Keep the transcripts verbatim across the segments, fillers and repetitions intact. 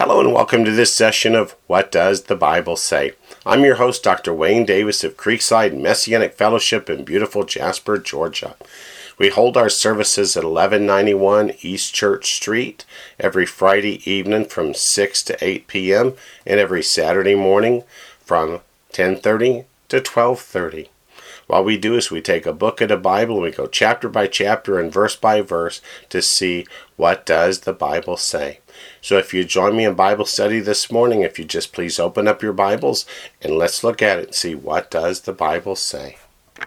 Hello and welcome to this session of What Does the Bible Say? I'm your host, Doctor Wayne Davis of Creekside Messianic Fellowship in beautiful Jasper, Georgia. We hold our services at eleven ninety-one East Church Street every Friday evening from six to eight p.m. and every Saturday morning from ten thirty to twelve thirty. What we do is we take a book of the Bible and we go chapter by chapter and verse by verse to see what does the Bible say. So if you join me in Bible study this morning, if you just please open up your Bibles and let's look at it and see what does the Bible say.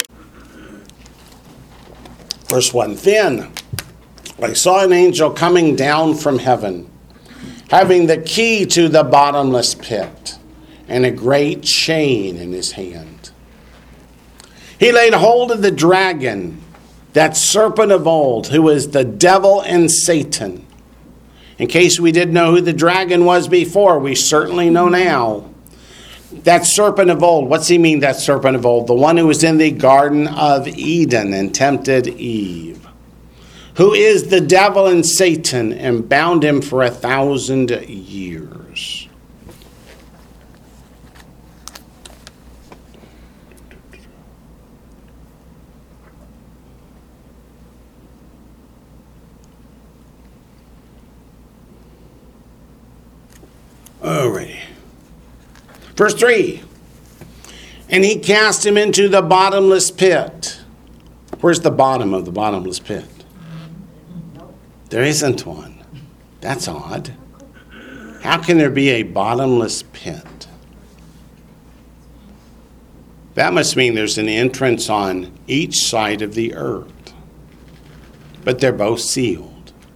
Verse one, Then I saw an angel coming down from heaven, having the key to the bottomless pit and a great chain in his hand. He laid hold of the dragon, that serpent of old, who is the devil and Satan. In case we didn't know who the dragon was before, we certainly know now. That serpent of old, what's he mean, that serpent of old? The one who was in the Garden of Eden and tempted Eve. Who is the devil and Satan and bound him for a thousand years. Alrighty. Verse three. And he cast him into the bottomless pit. Where's the bottom of the bottomless pit? There isn't one. That's odd. How can there be a bottomless pit? That must mean there's an entrance on each side of the earth. But they're both sealed.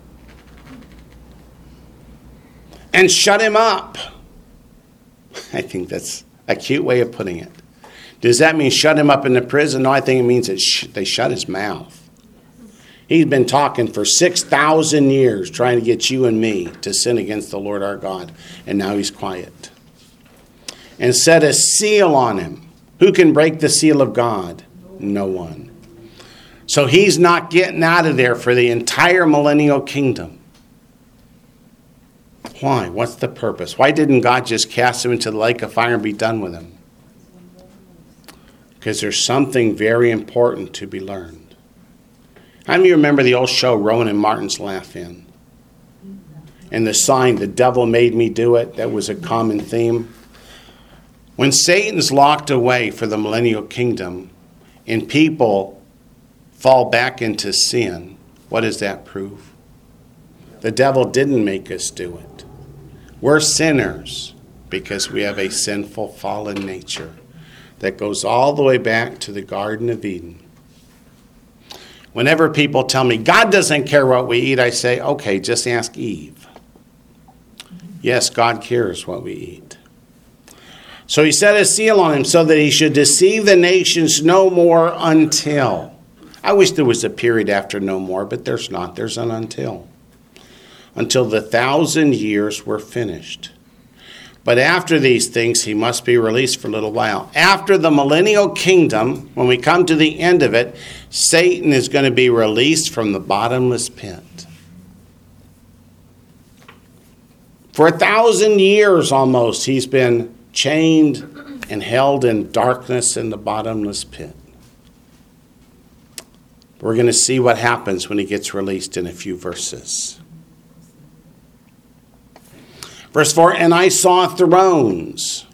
And shut him up. I think that's a cute way of putting it. Does that mean shut him up in the prison? No, I think it means that sh- they shut his mouth. He's been talking for six thousand years trying to get you and me to sin against the Lord our God. And now he's quiet. And set a seal on him. Who can break the seal of God? No one. So he's not getting out of there for the entire millennial kingdom. Why? What's the purpose? Why didn't God just cast him into the lake of fire and be done with him? Because there's something very important to be learned. How many of you remember the old show Rowan and Martin's Laugh In? And the sign, the devil made me do it, that was a common theme. When Satan's locked away for the millennial kingdom and people fall back into sin, what does that prove? The devil didn't make us do it. We're sinners because we have a sinful, fallen nature that goes all the way back to the Garden of Eden. Whenever people tell me, God doesn't care what we eat, I say, okay, just ask Eve. Yes, God cares what we eat. So he set a seal on him so that he should deceive the nations no more until. I wish there was a period after no more, but there's not. There's an until. Until the thousand years were finished. But after these things, he must be released for a little while. After the millennial kingdom, when we come to the end of it, Satan is going to be released from the bottomless pit. For a thousand years almost, he's been chained and held in darkness in the bottomless pit. We're going to see what happens when he gets released in a few verses. Verse four, and I saw thrones.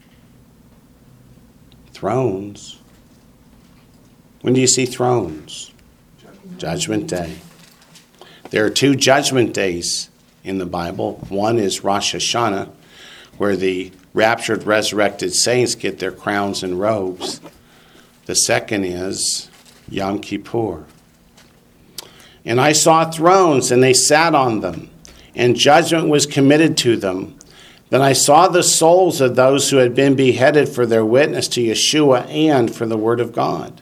Thrones? When do you see thrones? Judgment Day. There are two judgment days in the Bible. One is Rosh Hashanah, where the raptured, resurrected saints get their crowns and robes. The second is Yom Kippur. And I saw thrones, and they sat on them. And judgment was committed to them. Then I saw the souls of those who had been beheaded for their witness to Yeshua and for the word of God.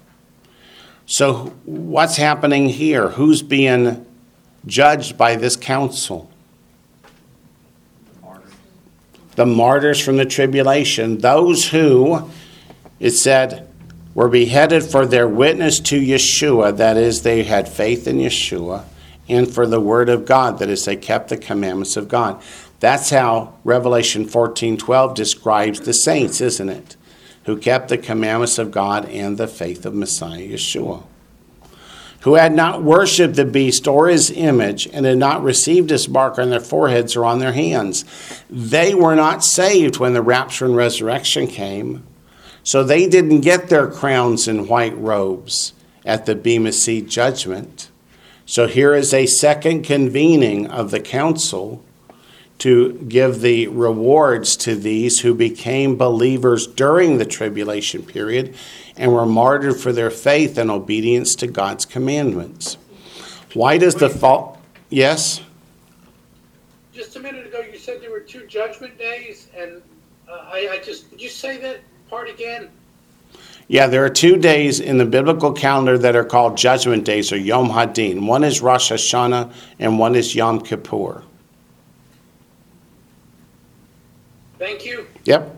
So what's happening here? Who's being judged by this council? The martyrs. The martyrs from the tribulation. Those who, it said, were beheaded for their witness to Yeshua. That is, they had faith in Yeshua. And for the word of God, that is, they kept the commandments of God. That's how Revelation fourteen twelve describes the saints, isn't it? Who kept the commandments of God and the faith of Messiah Yeshua. Who had not worshipped the beast or his image and had not received his mark on their foreheads or on their hands. They were not saved when the rapture and resurrection came. So they didn't get their crowns and white robes at the Bema Seat judgment. So here is a second convening of the council to give the rewards to these who became believers during the tribulation period and were martyred for their faith and obedience to God's commandments. Why does the fall? Yes? Just a minute ago, you said there were two judgment days, and uh, I, I just, did you say that part again? Yeah, there are two days in the biblical calendar that are called judgment days, or Yom Hadin. One is Rosh Hashanah, and one is Yom Kippur. Thank you. Yep.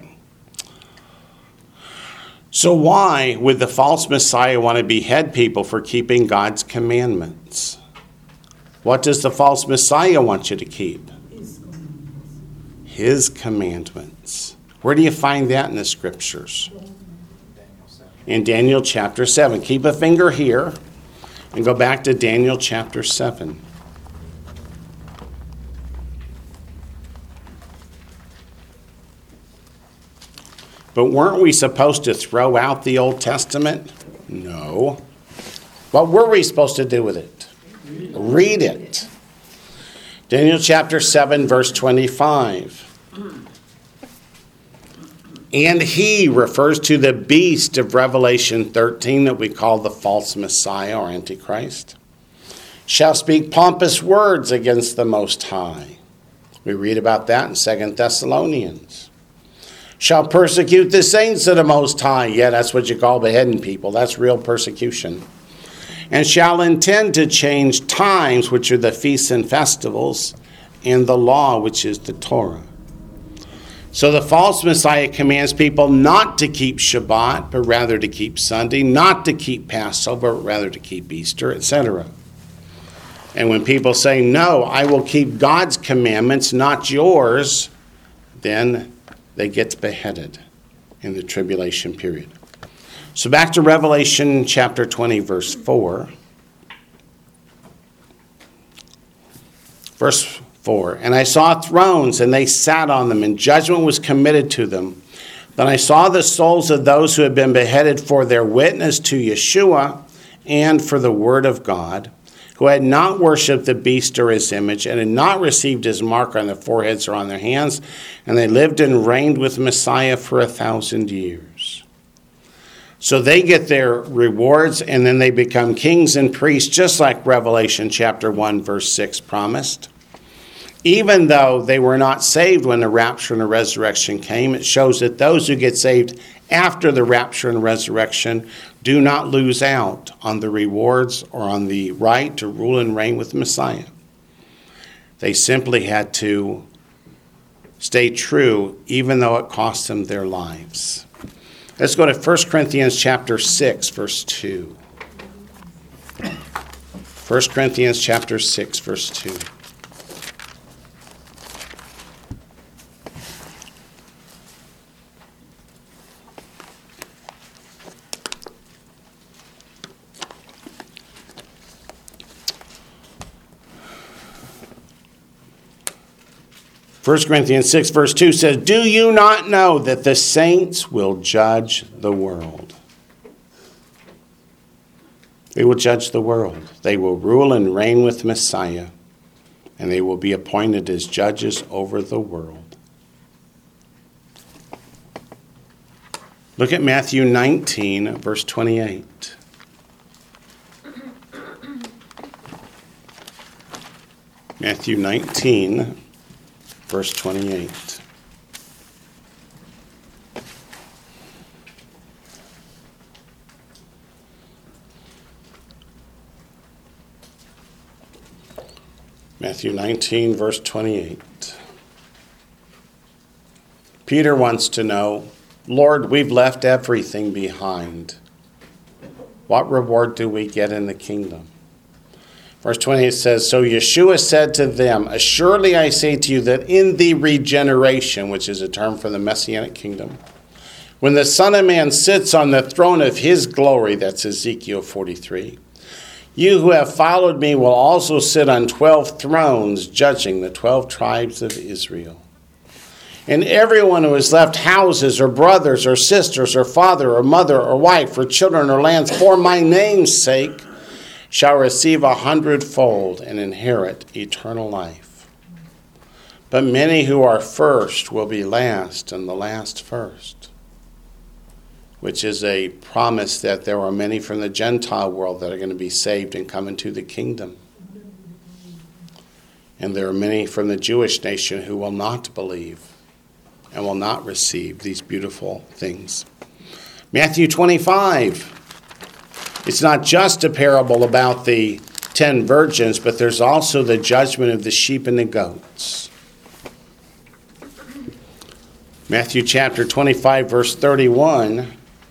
So why would the false Messiah want to behead people for keeping God's commandments? What does the false Messiah want you to keep? His commandments. Where do you find that in the scriptures? In Daniel chapter seven. Keep a finger here and go back to Daniel chapter seven. But weren't we supposed to throw out the Old Testament? No. What were we supposed to do with it? Read it. Daniel chapter seven, verse twenty-five. And he refers to the beast of Revelation thirteen that we call the false Messiah or Antichrist. Shall speak pompous words against the Most High. We read about that in Second Thessalonians. Shall persecute the saints of the Most High. Yeah, that's what you call beheading people. That's real persecution. And shall intend to change times, which are the feasts and festivals, and the law, which is the Torah. So the false Messiah commands people not to keep Shabbat, but rather to keep Sunday, not to keep Passover, but rather to keep Easter, et cetera. And when people say, no, I will keep God's commandments, not yours, then they get beheaded in the tribulation period. So back to Revelation chapter twenty, verse four. Verse four. And I saw thrones, and they sat on them, and judgment was committed to them. Then I saw the souls of those who had been beheaded for their witness to Yeshua and for the word of God, who had not worshipped the beast or his image, and had not received his mark on their foreheads or on their hands, and they lived and reigned with Messiah for a thousand years. So they get their rewards, and then they become kings and priests, just like Revelation chapter one, verse six promised. Even though they were not saved when the rapture and the resurrection came, it shows that those who get saved after the rapture and resurrection do not lose out on the rewards or on the right to rule and reign with Messiah. They simply had to stay true, even though it cost them their lives. Let's go to First Corinthians chapter six, verse two. First Corinthians chapter six, verse two. First Corinthians six, verse two says, do you not know that the saints will judge the world? They will judge the world. They will rule and reign with Messiah, and they will be appointed as judges over the world. Look at Matthew nineteen, verse twenty-eight. Matthew nineteen, verse twenty-eight. Matthew nineteen, verse twenty-eight. Peter wants to know, Lord, we've left everything behind. What reward do we get in the kingdom? Verse twenty, it says, so Yeshua said to them, assuredly I say to you that in the regeneration, which is a term for the Messianic kingdom, when the Son of Man sits on the throne of his glory, that's Ezekiel forty-three, you who have followed me will also sit on twelve thrones, judging the twelve tribes of Israel. And everyone who has left houses or brothers or sisters or father or mother or wife or children or lands for my name's sake shall receive a hundredfold and inherit eternal life. But many who are first will be last, and the last first, which is a promise that there are many from the Gentile world that are going to be saved and come into the kingdom. And there are many from the Jewish nation who will not believe and will not receive these beautiful things. Matthew twenty-five. It's not just a parable about the ten virgins, but there's also the judgment of the sheep and the goats. Matthew chapter twenty-five, verse thirty-one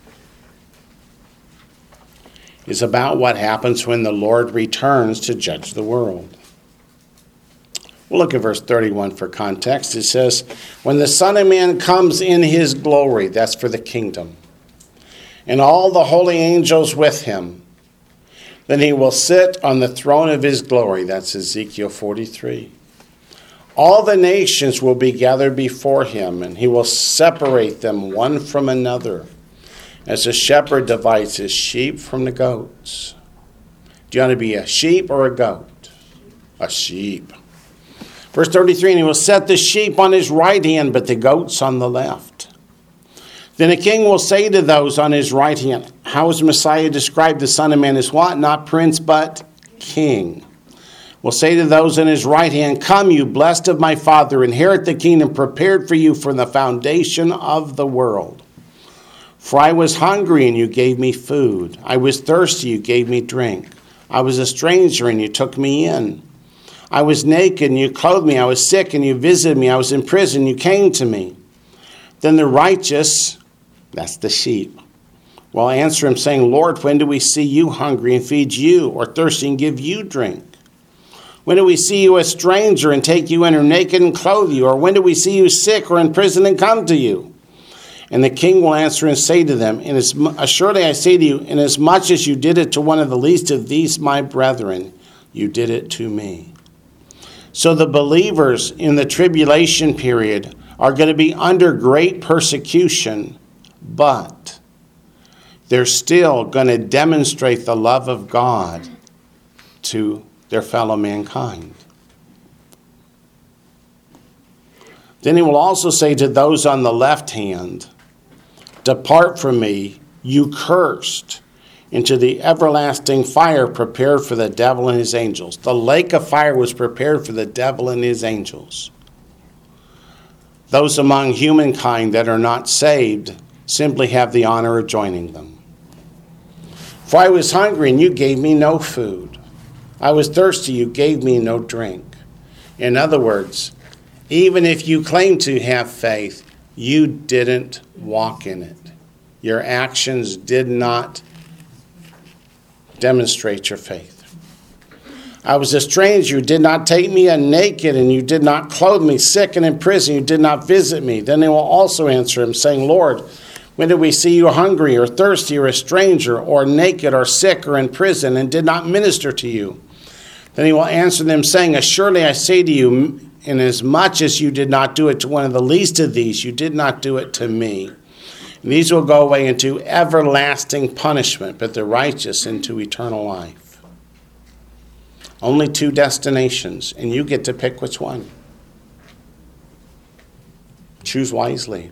is about what happens when the Lord returns to judge the world. We'll look at verse thirty-one for context. It says, when the Son of Man comes in his glory, that's for the kingdom, and all the holy angels with him, then he will sit on the throne of his glory. That's Ezekiel forty-three. All the nations will be gathered before him, and he will separate them one from another, as a shepherd divides his sheep from the goats. Do you want to be a sheep or a goat? A sheep. Verse thirty-three, and he will set the sheep on his right hand, but the goats on the left. Then a king will say to those on his right hand, how is Messiah described the Son of Man as what? Not prince, but king. Will say to those on his right hand, come, you blessed of my Father, inherit the kingdom prepared for you from the foundation of the world. For I was hungry, and you gave me food. I was thirsty, you gave me drink. I was a stranger, and you took me in. I was naked, and you clothed me. I was sick, and you visited me. I was in prison, and you came to me. Then the righteous, that's the sheep, will answer him, saying, Lord, when do we see you hungry and feed you, or thirsty and give you drink? When do we see you a stranger and take you in, or naked and clothe you? Or when do we see you sick or in prison and come to you? And the king will answer and say to them, assuredly I say to you, inasmuch as you did it to one of the least of these my brethren, you did it to me. So the believers in the tribulation period are going to be under great persecution, but they're still going to demonstrate the love of God to their fellow mankind. Then he will also say to those on the left hand, depart from me, you cursed, into the everlasting fire prepared for the devil and his angels. The lake of fire was prepared for the devil and his angels. Those among humankind that are not saved simply have the honor of joining them. For I was hungry, and you gave me no food. I was thirsty, you gave me no drink. In other words, even if you claim to have faith, you didn't walk in it. Your actions did not demonstrate your faith. I was a stranger, you did not take me in, naked, and you did not clothe me, sick and in prison, you did not visit me. Then they will also answer him, saying, Lord, when did we see you hungry or thirsty or a stranger or naked or sick or in prison and did not minister to you? Then he will answer them, saying, assuredly I say to you, inasmuch as you did not do it to one of the least of these, you did not do it to me. And these will go away into everlasting punishment, but the righteous into eternal life. Only two destinations, and you get to pick which one. Choose wisely.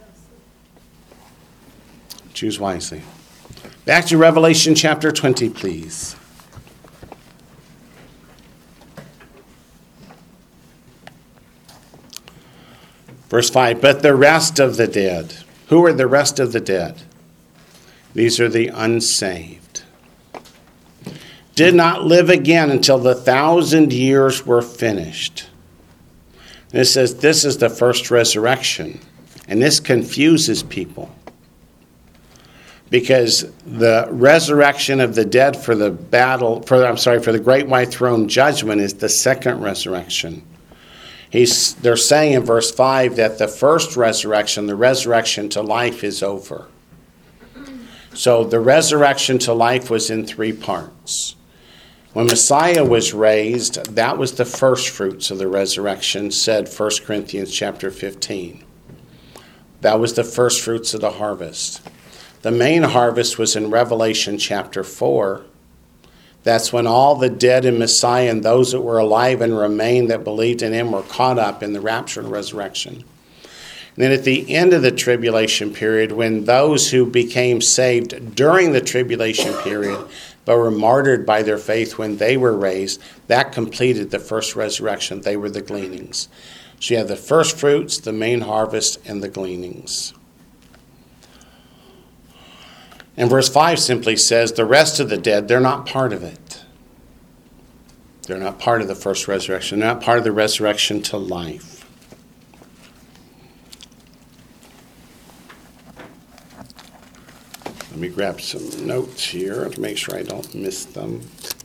Choose wisely. Back to Revelation chapter twenty, please. Verse five, but the rest of the dead. Who are the rest of the dead? These are the unsaved. Did not live again until the thousand years were finished. And it says this is the first resurrection. And this confuses people. because the resurrection of the dead for the battle, for I'm sorry, for the great white throne judgment is the second resurrection. He's, they're saying in verse five that the first resurrection, the resurrection to life, is over. So the resurrection to life was in three parts. When Messiah was raised, that was the first fruits of the resurrection, said First Corinthians chapter fifteen. That was the first fruits of the harvest. The main harvest was in Revelation chapter four. That's when all the dead in Messiah and those that were alive and remained that believed in him were caught up in the rapture and resurrection. And then at the end of the tribulation period, when those who became saved during the tribulation period but were martyred by their faith when they were raised, that completed the first resurrection. They were the gleanings. So you have the first fruits, the main harvest, and the gleanings. And verse five simply says, the rest of the dead, they're not part of it. They're not part of the first resurrection. They're not part of the resurrection to life. Let me grab some notes here to make sure I don't miss them.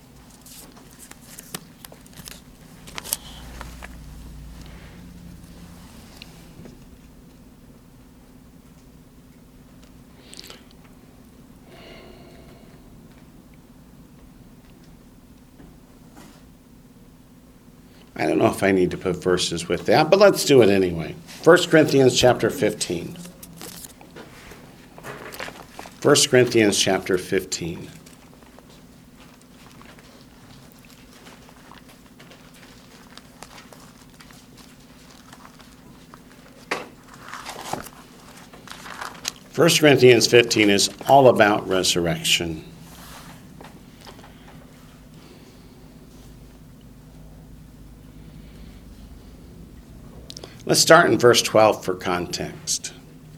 I don't know if I need to put verses with that, but let's do it anyway. First Corinthians chapter fifteen. First Corinthians chapter fifteen. First Corinthians fifteen is all about resurrection. Let's start in verse twelve for context.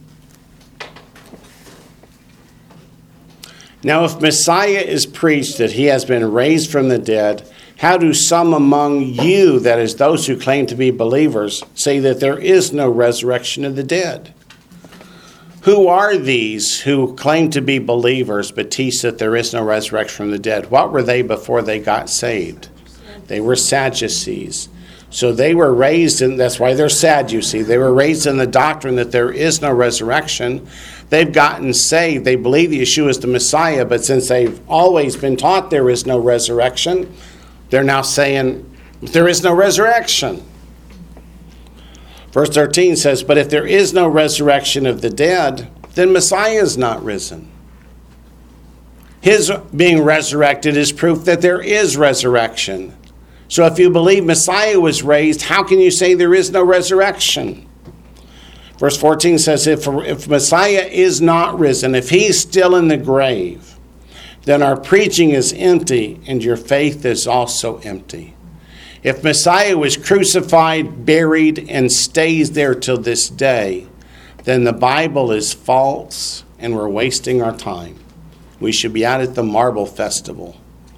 Now, if Messiah is preached that he has been raised from the dead, how do some among you, that is, those who claim to be believers, say that there is no resurrection of the dead? Who are these who claim to be believers but teach that there is no resurrection from the dead? What were they before they got saved? They were Sadducees. So they were raised in, that's why they're sad, you see. They were raised in the doctrine that there is no resurrection. They've gotten saved. They believe Yeshua is the Messiah, but since they've always been taught there is no resurrection, they're now saying there is no resurrection. Verse thirteen says, but if there is no resurrection of the dead, then Messiah is not risen. His being resurrected is proof that there is resurrection. So if you believe Messiah was raised, how can you say there is no resurrection? Verse fourteen says, if, if Messiah is not risen, if he's still in the grave, then our preaching is empty and your faith is also empty. If Messiah was crucified, buried, and stays there till this day, then the Bible is false and we're wasting our time. We should be out at the Marble Festival.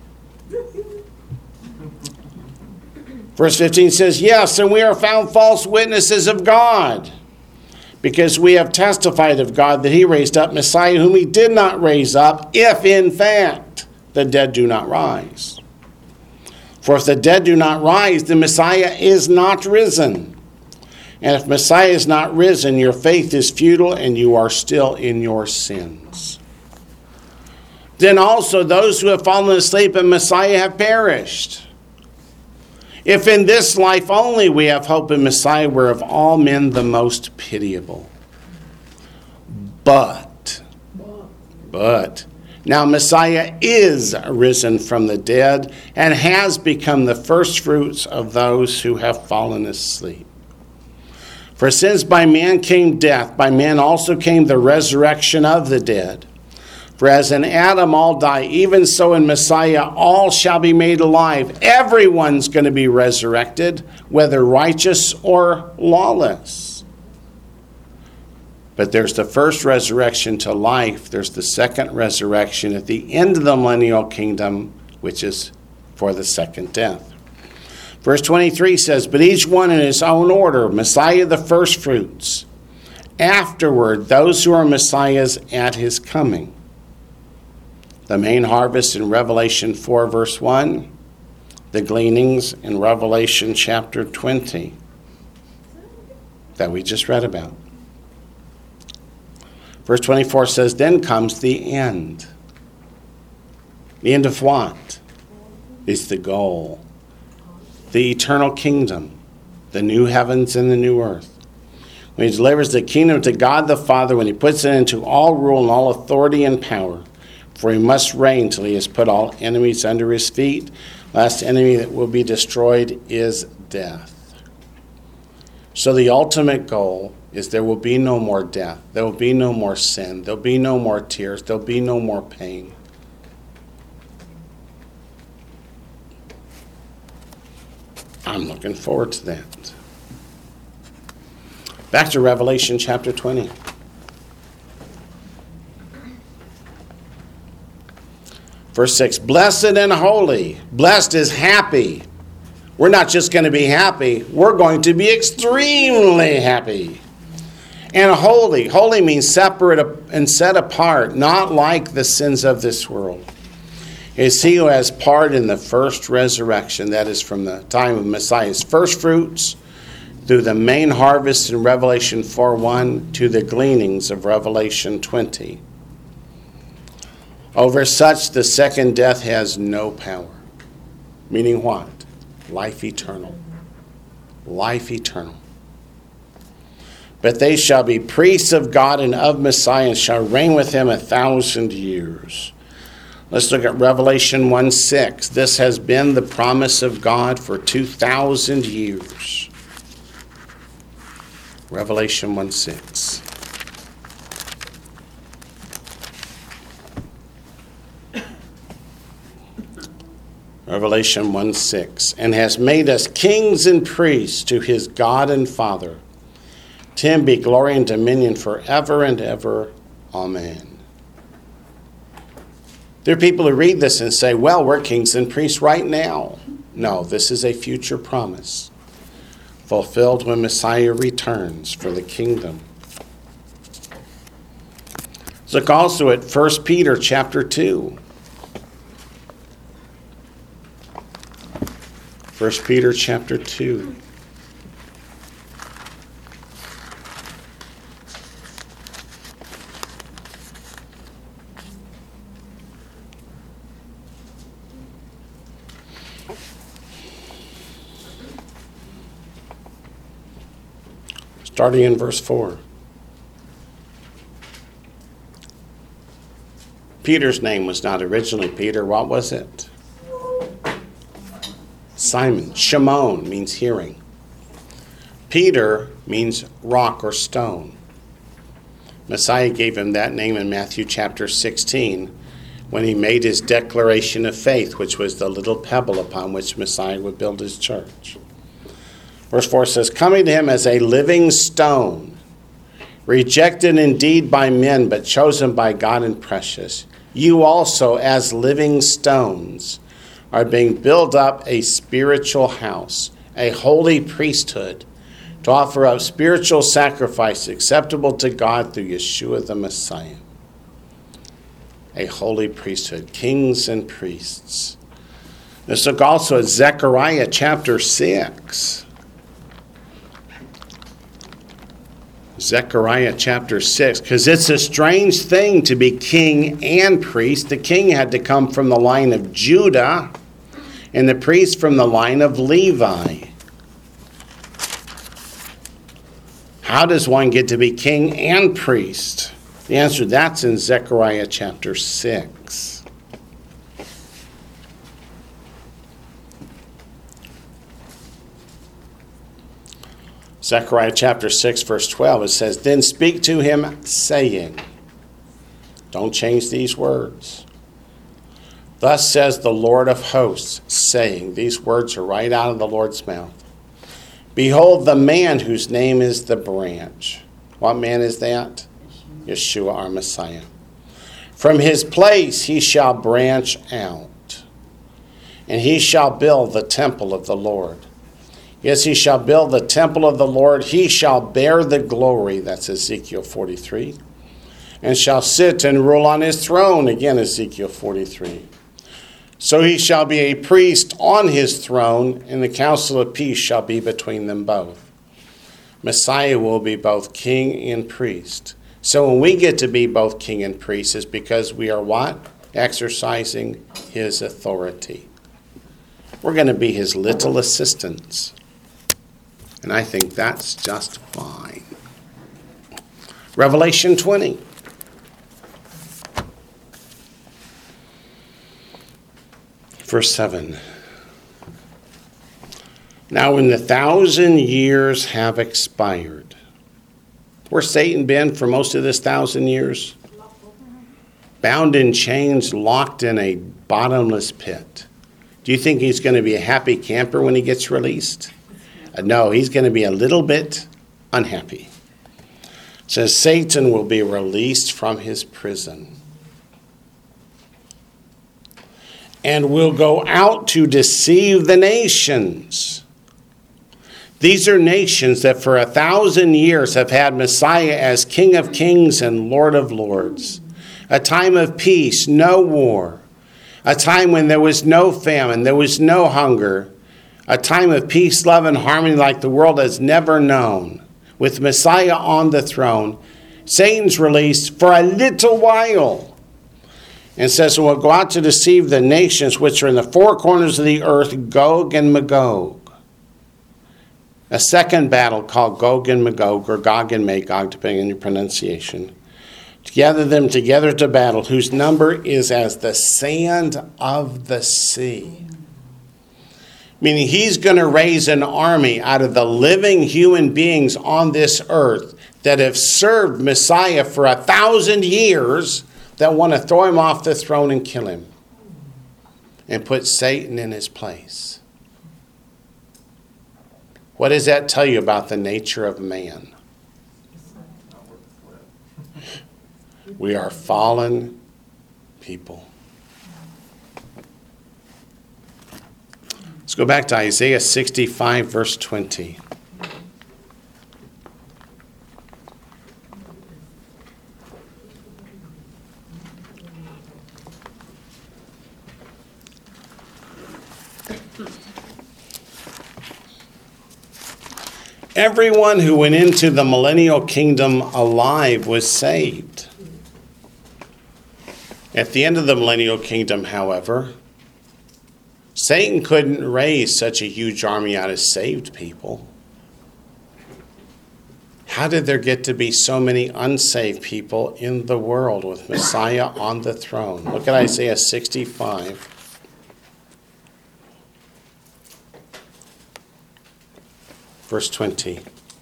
Verse fifteen says, yes, and we are found false witnesses of God, because we have testified of God that he raised up Messiah, whom he did not raise up, if in fact the dead do not rise. For if the dead do not rise, the Messiah is not risen. And if Messiah is not risen, your faith is futile and you are still in your sins. Then also those who have fallen asleep in Messiah have perished. If in this life only we have hope in Messiah, we're of all men the most pitiable. But, but, now Messiah is risen from the dead and has become the first fruits of those who have fallen asleep. For since by man came death, by man also came the resurrection of the dead. For as in Adam all die, even so in Messiah all shall be made alive. Everyone's going to be resurrected, whether righteous or lawless. But there's the first resurrection to life. There's the second resurrection at the end of the millennial kingdom, which is for the second death. Verse twenty-three says, but each one in his own order, Messiah the first fruits. Afterward, those who are Messiahs at his coming. The main harvest in Revelation four, verse one. The gleanings in Revelation chapter twenty that we just read about. Verse twenty-four says, then comes the end. The end of what? Is the goal. The eternal kingdom. The new heavens and the new earth. When he delivers the kingdom to God the Father, when he puts it into all rule and all authority and power, for he must reign till he has put all enemies under his feet. Last enemy that will be destroyed is death. So the ultimate goal is there will be no more death. There will be no more sin. There will be no more tears. There will be no more pain. I'm looking forward to that. Back to Revelation chapter twenty. Verse six, blessed and holy. Blessed is happy. We're not just going to be happy. We're going to be extremely happy. And holy. Holy means separate and set apart, not like the sins of this world. Is he who has part in the first resurrection, that is from the time of Messiah's first fruits, through the main harvest in Revelation four one, to the gleanings of Revelation twenty. Over such the second death has no power. Meaning what? Life eternal. Life eternal. But they shall be priests of God and of Messiah, and shall reign with him a thousand years. Let's look at Revelation one six. This has been the promise of God for two thousand years. Revelation one six. Revelation one six. And has made us kings and priests to his God and Father. To him be glory and dominion forever and ever. Amen. There are people who read this and say, well, we're kings and priests right now. No, this is a future promise, fulfilled when Messiah returns for the kingdom. Let's look also at First Peter chapter two. First Peter chapter two. Starting in verse four. Peter's name was not originally Peter. What was it? Simon. Shimon means hearing. Peter means rock or stone. Messiah gave him that name in Matthew chapter sixteen when he made his declaration of faith, which was the little pebble upon which Messiah would build his church. Verse four says, coming to him as a living stone, rejected indeed by men, but chosen by God and precious. You also, as living stones, are being built up a spiritual house, a holy priesthood, to offer up spiritual sacrifice acceptable to God through Yeshua the Messiah. A holy priesthood, kings and priests. Let's look also at Zechariah chapter six. Zechariah chapter six, because it's a strange thing to be king and priest. The king had to come from the line of Judah, and the priest from the line of Levi. How does one get to be king and priest? The answer to that's in Zechariah chapter six. Zechariah chapter six, verse twelve, it says, then speak to him, saying, don't change these words. Thus says the Lord of hosts, saying, these words are right out of the Lord's mouth. Behold, the man whose name is the branch. What man is that? Yeshua, our Messiah. From his place he shall branch out, and he shall build the temple of the Lord. Yes, he shall build the temple of the Lord. He shall bear the glory. That's Ezekiel forty-three. and shall sit and rule on his throne. Again, Ezekiel forty-three. So he shall be a priest on his throne, and the council of peace shall be between them both. Messiah will be both king and priest. So when we get to be both king and priest, it's because we are what? Exercising his authority. We're going to be his little assistants. And I think that's just fine. Revelation twenty. Verse seven. Now when the thousand years have expired. Where's Satan been for most of this thousand years? Bound in chains, locked in a bottomless pit. Do you think he's going to be a happy camper when he gets released? Uh, no, he's going to be a little bit unhappy. It says Satan will be released from his prison and will go out to deceive the nations. These are nations that for a thousand years have had Messiah as King of Kings and Lord of Lords. A time of peace, no war. A time when there was no famine, there was no hunger. A time of peace, love, and harmony like the world has never known. With Messiah on the throne, Satan's released for a little while. And says, we'll go out to deceive the nations which are in the four corners of the earth, Gog and Magog. A second battle called Gog and Magog, or Gog and Magog, depending on your pronunciation. To gather them together to battle, whose number is as the sand of the sea. Meaning he's going to raise an army out of the living human beings on this earth that have served Messiah for a thousand years that want to throw him off the throne and kill him and put Satan in his place. What does that tell you about the nature of man? We are fallen people. Let's go back to Isaiah sixty-five, verse twenty. Everyone who went into the millennial kingdom alive was saved. At the end of the millennial kingdom, however, Satan couldn't raise such a huge army out of saved people. How did there get to be so many unsaved people in the world with Messiah on the throne? Look at Isaiah sixty-five. Verse twenty.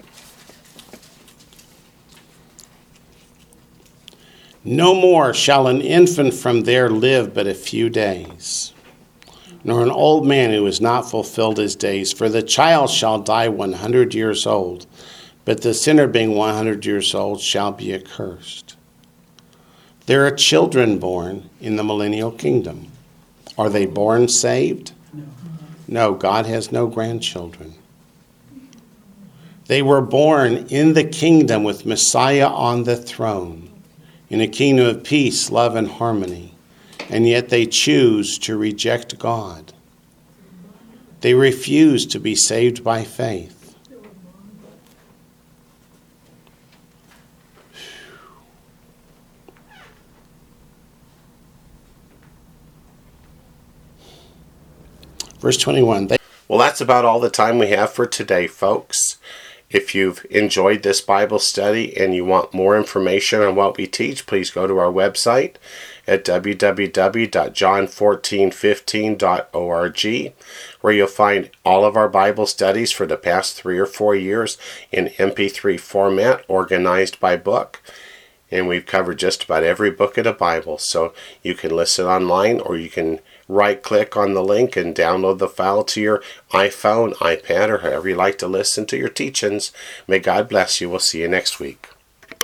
No more shall an infant from there live but a few days, nor an old man who has not fulfilled his days. For the child shall die one hundred years old, but the sinner being one hundred years old shall be accursed. There are children born in the millennial kingdom. Are they born saved? No, no, God has no grandchildren. They were born in the kingdom with Messiah on the throne, in a kingdom of peace, love, and harmony, and yet they choose to reject God. They refuse to be saved by faith. Verse twenty-one. They- well, that's about all the time we have for today, folks. If you've enjoyed this Bible study and you want more information on what we teach, please go to our website at w w w dot john fourteen fifteen dot org, where you'll find all of our Bible studies for the past three or four years in M P three format, organized by book. And we've covered just about every book of the Bible, so you can listen online, or you can right-click on the link and download the file to your iPhone, iPad, or however you like to listen to your teachings. May God bless you. We'll see you next week.